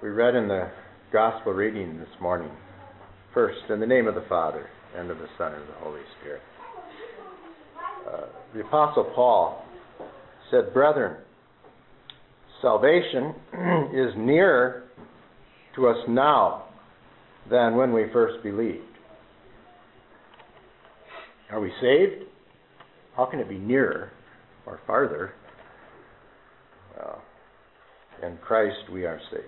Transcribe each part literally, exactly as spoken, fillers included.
We read in the Gospel reading this morning, first, in the name of the Father, and of the Son, and of the Holy Spirit. Uh, the Apostle Paul said, "Brethren, salvation is nearer to us now than when we first believed." Are we saved? How can it be nearer or farther? Well, in Christ we are saved.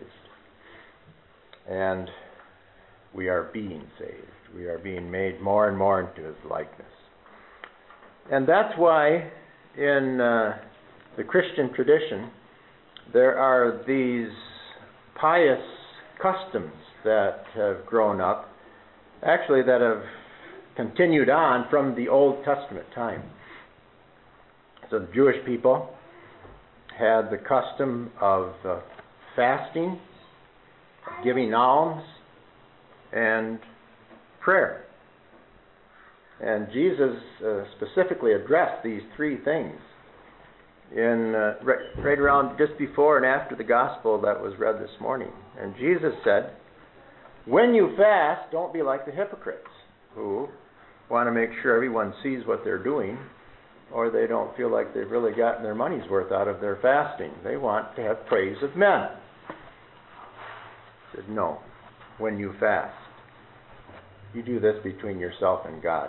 And we are being saved. We are being made more and more into His likeness. And that's why in uh, the Christian tradition there are these pious customs that have grown up, actually that have continued on from the Old Testament time. So the Jewish people had the custom of uh, fasting, giving alms, and prayer. And Jesus uh, specifically addressed these three things in uh, right, right around just before and after the gospel that was read this morning. And Jesus said, "When you fast, don't be like the hypocrites who want to make sure everyone sees what they're doing, or they don't feel like they've really gotten their money's worth out of their fasting. They want to have praise of men." He said, "No, when you fast, you do this between yourself and God."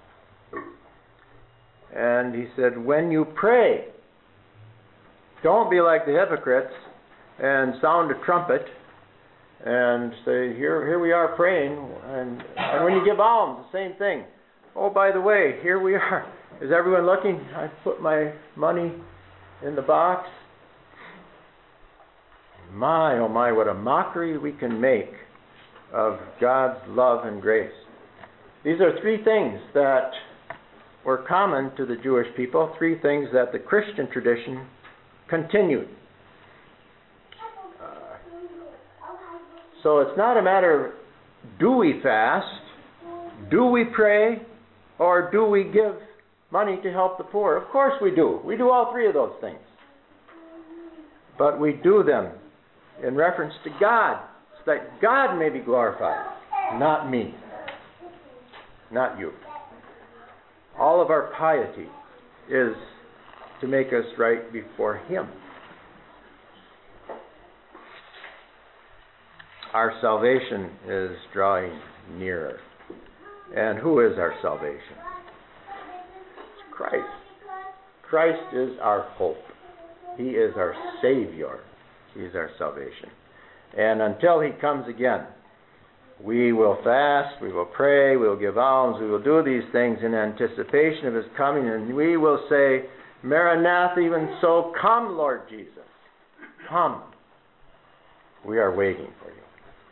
And he said, "When you pray, don't be like the hypocrites and sound a trumpet and say, here, here we are praying. And, and when you give alms, the same thing. Oh, by the way, here we are. Is everyone looking? I put my money in the box." My, oh my, what a mockery we can make of God's love and grace. These are three things that were common to the Jewish people, three things that the Christian tradition continued. Uh, so it's not a matter of do we fast, do we pray, or do we give money to help the poor? Of course we do. We do all three of those things. But we do them in reference to God, so that God may be glorified, not me, not you. All of our piety is to make us right before Him. Our salvation is drawing nearer. And who is our salvation? It's Christ. Christ is our hope. He is our Savior. He is our salvation. And until He comes again, we will fast, we will pray, we will give alms, we will do these things in anticipation of His coming, and we will say, "Maranatha, even so, come, Lord Jesus. Come. We are waiting for You."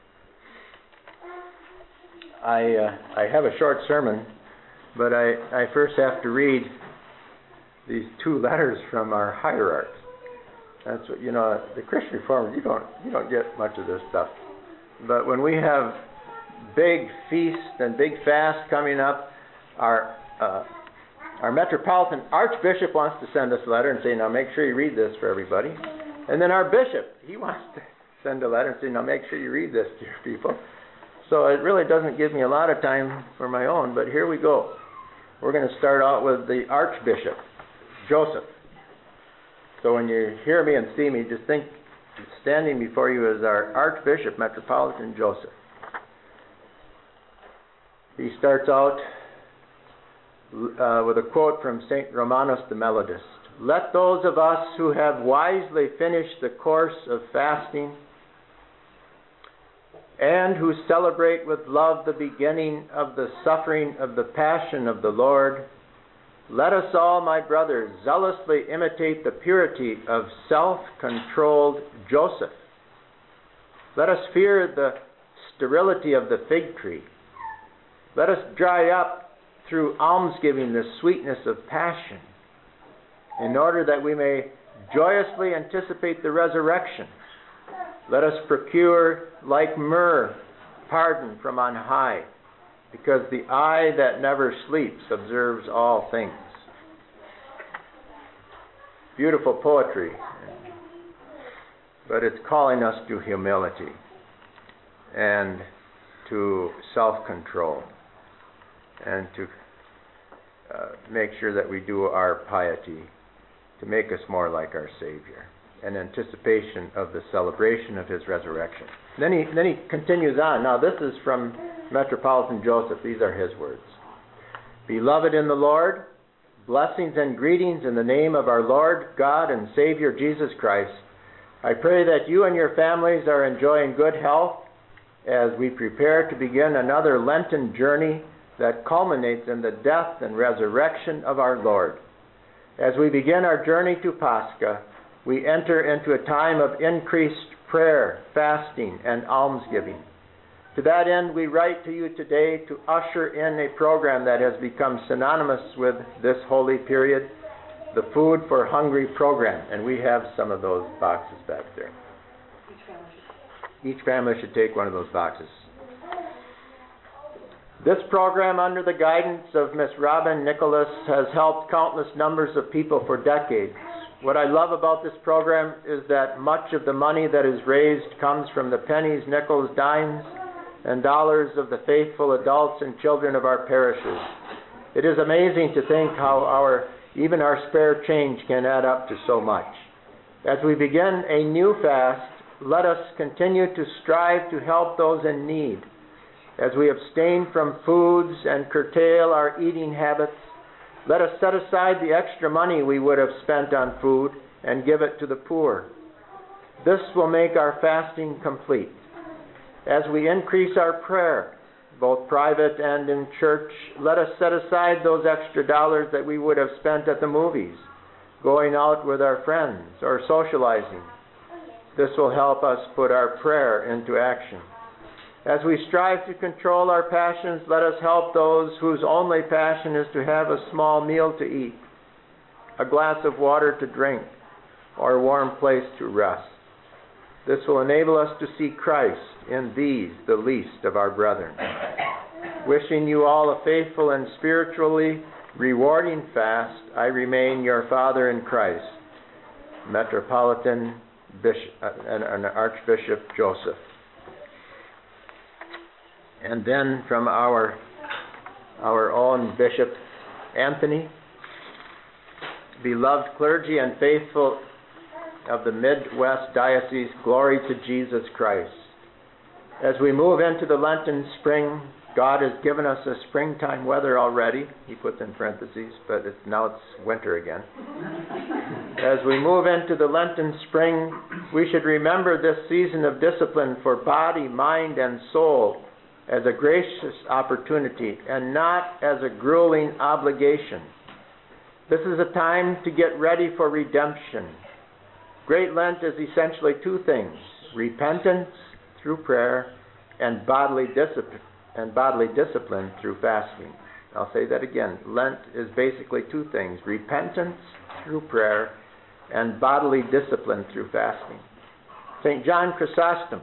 I uh, I have a short sermon, but I, I first have to read these two letters from our hierarchs. That's what, you know, the Christian Reformers, you don't you don't get much of this stuff. But when we have big feasts and big fasts coming up, our uh, our Metropolitan Archbishop wants to send us a letter and say, "Now make sure you read this for everybody." And then our bishop, he wants to send a letter and say, "Now make sure you read this to your people." So it really doesn't give me a lot of time for my own, but here we go. We're going to start out with the Archbishop, Joseph. So when you hear me and see me, just think standing before you is our Archbishop, Metropolitan Joseph. He starts out uh, with a quote from Saint Romanos the Melodist. "Let those of us who have wisely finished the course of fasting and who celebrate with love the beginning of the suffering of the passion of the Lord, let us all, my brothers, zealously imitate the purity of self-controlled Joseph. Let us fear the sterility of the fig tree. Let us dry up through almsgiving the sweetness of passion, in order that we may joyously anticipate the resurrection. Let us procure, like myrrh, pardon from on high, because the eye that never sleeps observes all things." Beautiful poetry. but it's calling us to humility and to self-control and to uh, make sure that we do our piety to make us more like our Savior, in anticipation of the celebration of His resurrection. Then he, then he continues on. Now this is from Metropolitan Joseph. These are his words. Beloved in the Lord, blessings and greetings in the name of our Lord, God, and Savior Jesus Christ. I pray that you and your families are enjoying good health as we prepare to begin another Lenten journey that culminates in the death and resurrection of our Lord. As we begin our journey to Pascha, we enter into a time of increased prayer, fasting, and almsgiving. To that end, we write to you today to usher in a program that has become synonymous with this holy period, the Food for Hungry program. And we have some of those boxes back there. Each family should, Each family should take one of those boxes. This program, under the guidance of Miss Robin Nicholas, has helped countless numbers of people for decades. What I love about this program is that much of the money that is raised comes from the pennies, nickels, dimes, and dollars of the faithful adults and children of our parishes. It is amazing to think how our even our spare change can add up to so much. As we begin a new fast, let us continue to strive to help those in need. As we abstain from foods and curtail our eating habits, let us set aside the extra money we would have spent on food and give it to the poor. This will make our fasting complete. As we increase our prayer, both private and in church, let us set aside those extra dollars that we would have spent at the movies, going out with our friends, or socializing. This will help us put our prayer into action. As we strive to control our passions, let us help those whose only passion is to have a small meal to eat, a glass of water to drink, or a warm place to rest. This will enable us to see Christ in these, the least of our brethren. Wishing you all a faithful and spiritually rewarding fast, I remain your Father in Christ, Metropolitan Bishop, uh, and, and Archbishop Joseph. And then from our our own Bishop Anthony, beloved clergy and faithful of the Midwest Diocese, glory to Jesus Christ. As we move into the Lenten spring, God has given us a springtime weather already. He puts in parentheses, but it's, now it's winter again. As we move into the Lenten spring, we should remember this season of discipline for body, mind, and soul as a gracious opportunity and not as a grueling obligation. This is a time to get ready for redemption. Great Lent is essentially two things: repentance through prayer and bodily discipline and bodily discipline through fasting. I'll say that again. Lent is basically two things: repentance through prayer and bodily discipline through fasting. Saint John Chrysostom,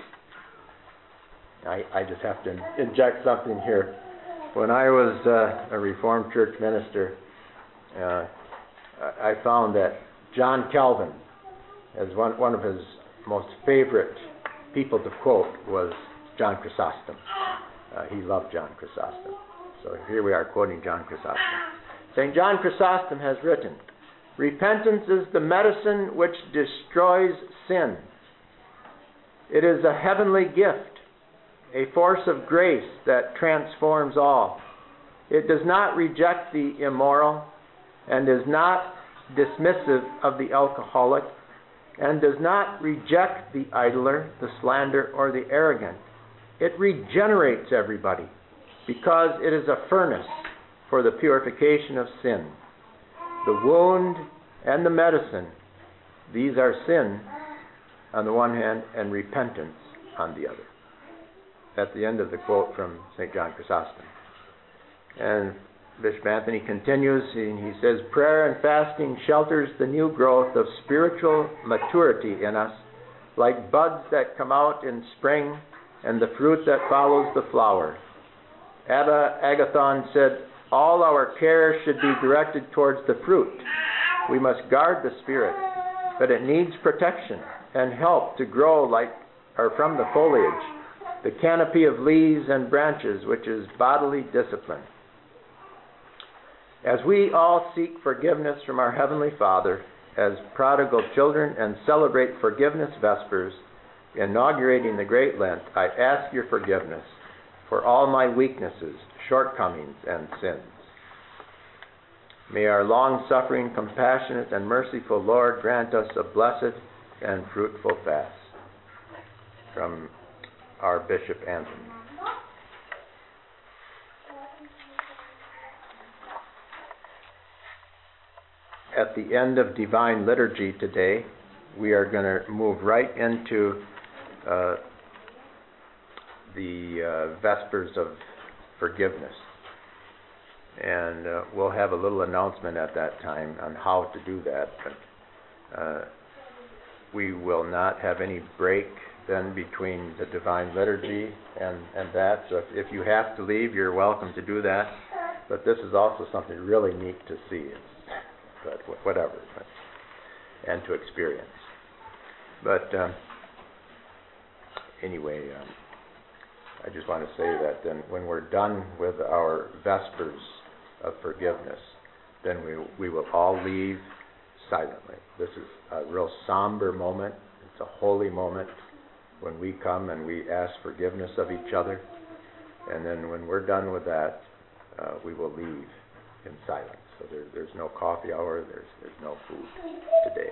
I, I just have to inject something here. When I was uh, a Reformed church minister, uh, I found that John Calvin, as one, one of his most favorite people to quote, was John Chrysostom. Uh, he loved John Chrysostom. So here we are quoting John Chrysostom. Saint John Chrysostom has written, "Repentance is the medicine which destroys sin. It is a heavenly gift, a force of grace that transforms all. It does not reject the immoral and is not dismissive of the alcoholic and does not reject the idler, the slanderer, or the arrogant. It regenerates everybody because it is a furnace for the purification of sin. The wound and the medicine, these are sin on the one hand and repentance on the other." At the end of the quote from Saint John Chrysostom. And Bishop Anthony continues, and he says, "Prayer and fasting shelters the new growth of spiritual maturity in us, like buds that come out in spring and the fruit that follows the flower." Abba Agathon said, "All our care should be directed towards the fruit. We must guard the spirit, but it needs protection. and help to grow like, or from the foliage, the canopy of leaves and branches, which is bodily discipline. As we all seek forgiveness from our Heavenly Father as prodigal children and celebrate Forgiveness Vespers, inaugurating the Great Lent, I ask your forgiveness for all my weaknesses, shortcomings, and sins. May our long-suffering, compassionate, and merciful Lord grant us a blessed and fruitful fast. From our Bishop Anthony. At the end of Divine Liturgy today, we are going to move right into uh, the uh, Vespers of Forgiveness. And uh, we'll have a little announcement at that time on how to do that. But uh, we will not have any break then between the Divine Liturgy and, and that. So if, if you have to leave, you're welcome to do that. But this is also something really neat to see. It's, but whatever. But, and to experience. But um, anyway, um, I just want to say that then when we're done with our Vespers of Forgiveness, then we, we will all leave silently. This is a real somber moment. It's a holy moment when we come and we ask forgiveness of each other. And then when we're done with that, uh, we will leave in silence. So there, there's no coffee hour, there's, there's no food today.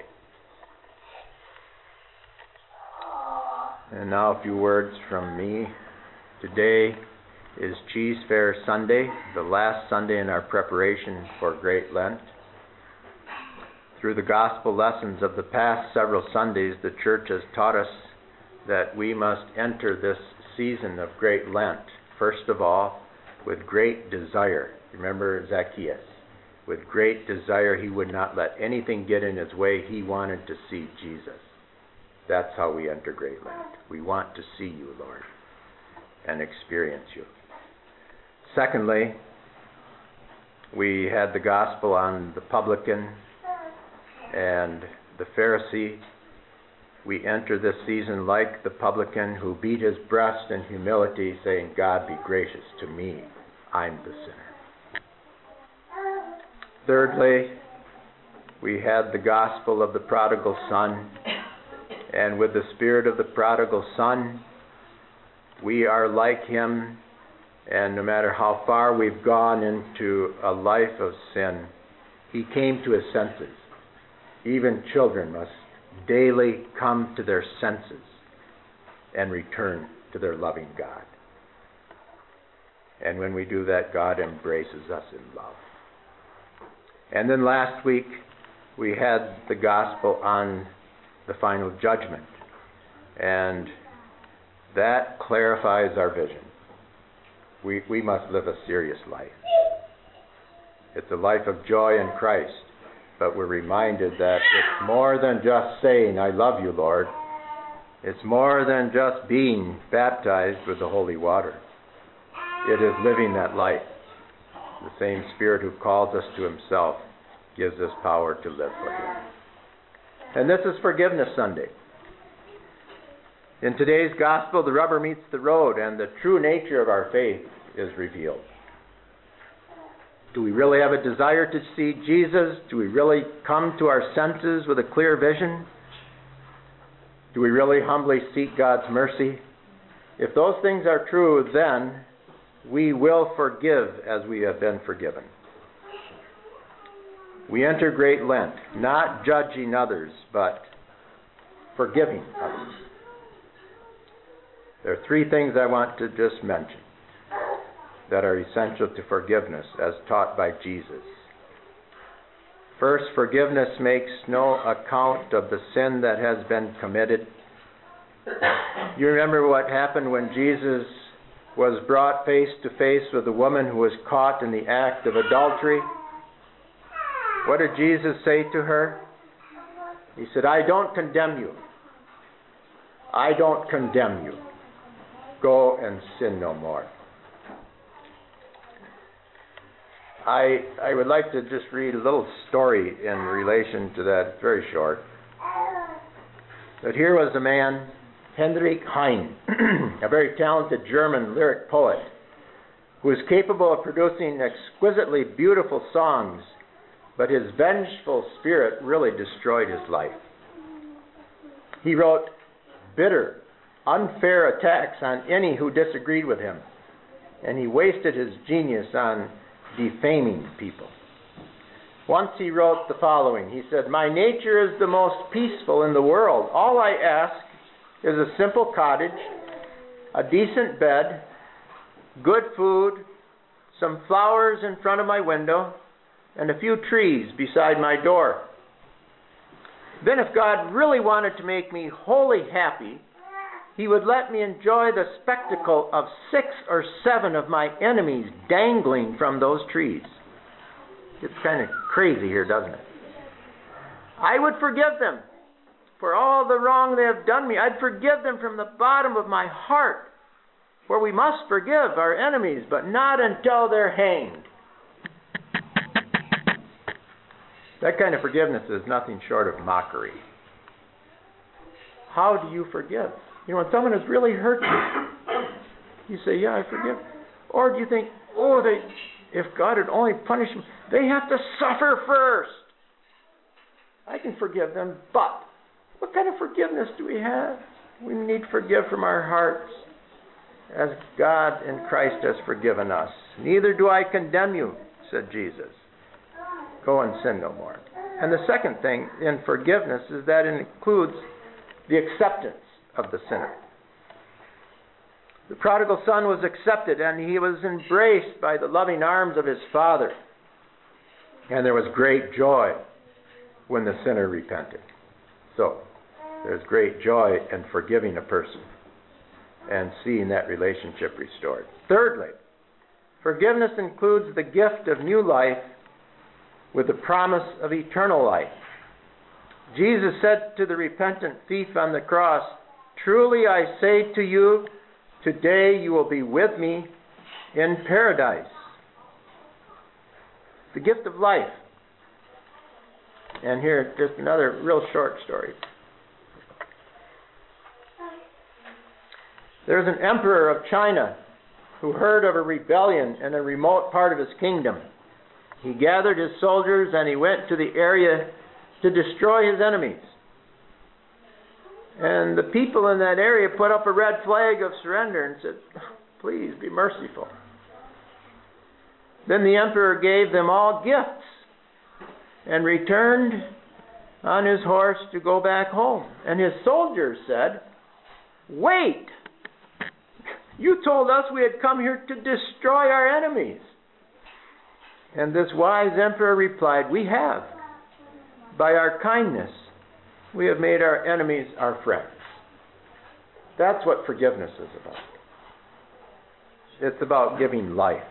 And now a few words from me. Today is Cheese Fair Sunday, the last Sunday in our preparation for Great Lent. Through the gospel lessons of the past several Sundays, the Church has taught us that we must enter this season of Great Lent, first of all, with great desire. Remember Zacchaeus. With great desire, he would not let anything get in his way. He wanted to see Jesus. That's how we enter Great Lent. We want to see you, Lord, and experience you. Secondly, we had the gospel on the publican and the Pharisee. We enter this season like the publican who beat his breast in humility, saying, God be gracious to me, I'm the sinner. Thirdly, we had the gospel of the prodigal son, and with the spirit of the prodigal son, we are like him, and no matter how far we've gone into a life of sin, he came to his senses. Even children must daily come to their senses and return to their loving God. And when we do that, God embraces us in love. And then last week, we had the gospel on the final judgment. And that clarifies our vision. We, we must live a serious life. It's a life of joy in Christ. But we're reminded that it's more than just saying, I love you, Lord. It's more than just being baptized with the holy water. It is living that life. The same Spirit who calls us to himself gives us power to live for him. And this is Forgiveness Sunday. In today's gospel, the rubber meets the road, and the true nature of our faith is revealed. Do we really have a desire to see Jesus? Do we really come to our senses with a clear vision? Do we really humbly seek God's mercy? If those things are true, then we will forgive as we have been forgiven. We enter Great Lent, not judging others, but forgiving others. There are three things I want to just mention that are essential to forgiveness as taught by Jesus. First, forgiveness makes no account of the sin that has been committed. You remember what happened when Jesus was brought face to face with a woman who was caught in the act of adultery? What did Jesus say to her? He said, I don't condemn you. I don't condemn you. Go and sin no more. I I would like to just read a little story in relation to that. It's very short. But here was a man, Heinrich Heine, a very talented German lyric poet, who was capable of producing exquisitely beautiful songs, but his vengeful spirit really destroyed his life. He wrote bitter, unfair attacks on any who disagreed with him, and he wasted his genius on defaming people. Once he wrote the following. He said, "My nature is the most peaceful in the world. All I ask is a simple cottage, a decent bed, good food, some flowers in front of my window, and a few trees beside my door. Then if God really wanted to make me wholly happy, He would let me enjoy the spectacle of six or seven of my enemies dangling from those trees." It's kind of crazy here, doesn't it? "I would forgive them for all the wrong they have done me. I'd forgive them from the bottom of my heart. For we must forgive our enemies, but not until they're hanged." That kind of forgiveness is nothing short of mockery. How do you forgive? You know, when someone has really hurt you, you say, "Yeah, I forgive." Or do you think, "Oh, they, if God had only punished them, they have to suffer first. I can forgive them." But what kind of forgiveness do we have? We need to forgive from our hearts, as God in Christ has forgiven us. "Neither do I condemn you," said Jesus. Go and sin no more. And the second thing in forgiveness is that it includes the acceptance of the sinner. The prodigal son was accepted, and he was embraced by the loving arms of his father. And there was great joy when the sinner repented. So, there's great joy in forgiving a person and seeing that relationship restored. Thirdly, forgiveness includes the gift of new life with the promise of eternal life. Jesus said to the repentant thief on the cross, "Truly I say to you, today you will be with me in paradise." The gift of life. And here, just another real short story. There's an emperor of China who heard of a rebellion in a remote part of his kingdom. He gathered his soldiers and he went to the area to destroy his enemies. And the people in that area put up a red flag of surrender and said, "Please be merciful." Then the emperor gave them all gifts and returned on his horse to go back home. And his soldiers said, "Wait! You told us we had come here to destroy our enemies." And this wise emperor replied, "We have. By our kindness, we have made our enemies our friends." That's what forgiveness is about. It's about giving life.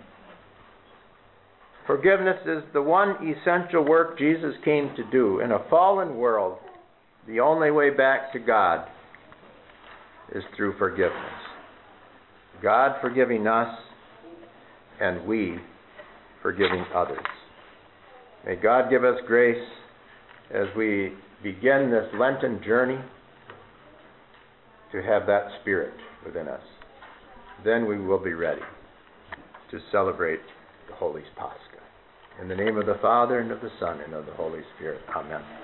Forgiveness is the one essential work Jesus came to do. In a fallen world, the only way back to God is through forgiveness. God forgiving us, and we forgiving others. May God give us grace as we begin this Lenten journey to have that spirit within us. Then we will be ready to celebrate the Holy Pascha. In the name of the Father, and of the Son, and of the Holy Spirit. Amen.